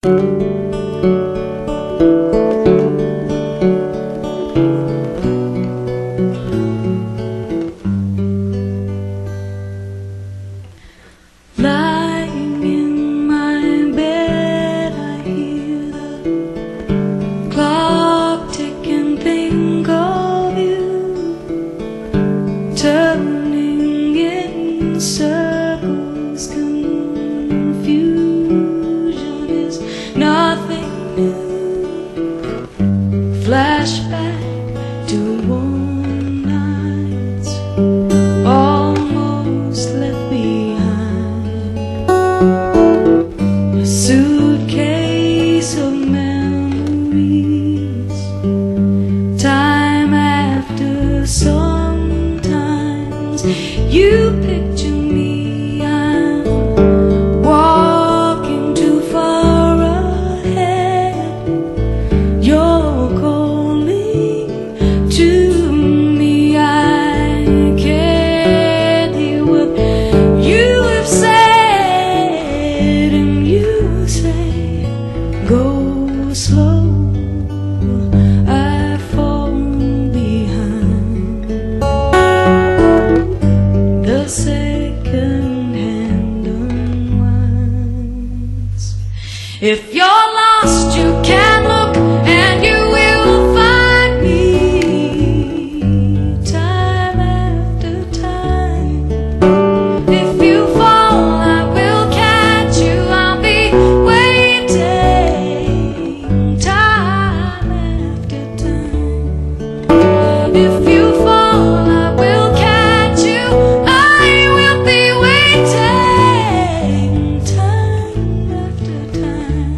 Lying in my bed, I hear the clock tick and think of you, turning in circles. Confusion is nothing new. Flashback to warm nights almost left behind. A suitcase of memories, time after sometimes you picture me, I'm walking too far ahead. You're calling to me, I can't hear what you have said, and you say, go slow, I fall behind. The second hand unwinds. If you're lost, you can look and you will find me, time after time. If you fall, I will catch you, I'll be waiting, time after time. If you fall, I will catch you, I will be waiting, time after time,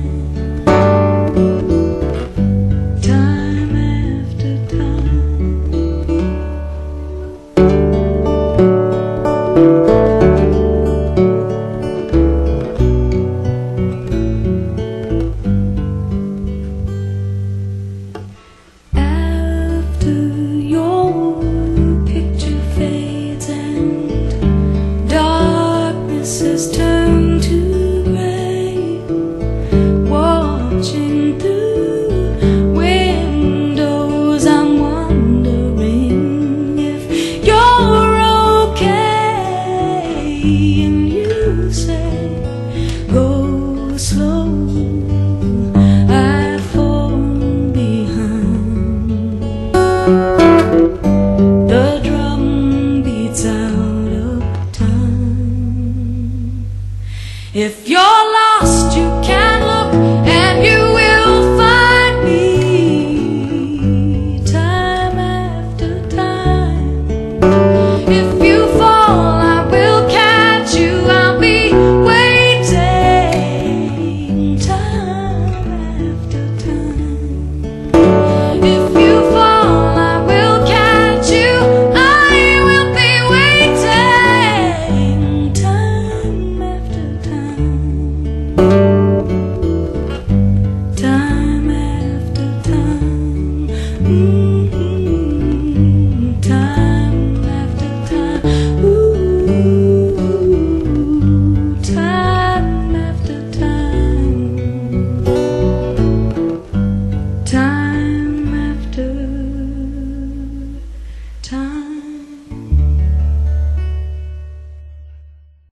time after time. After your picture fades and darkness has turned to gray, watching through windows, I'm wondering if you're okay, and you say, go slow,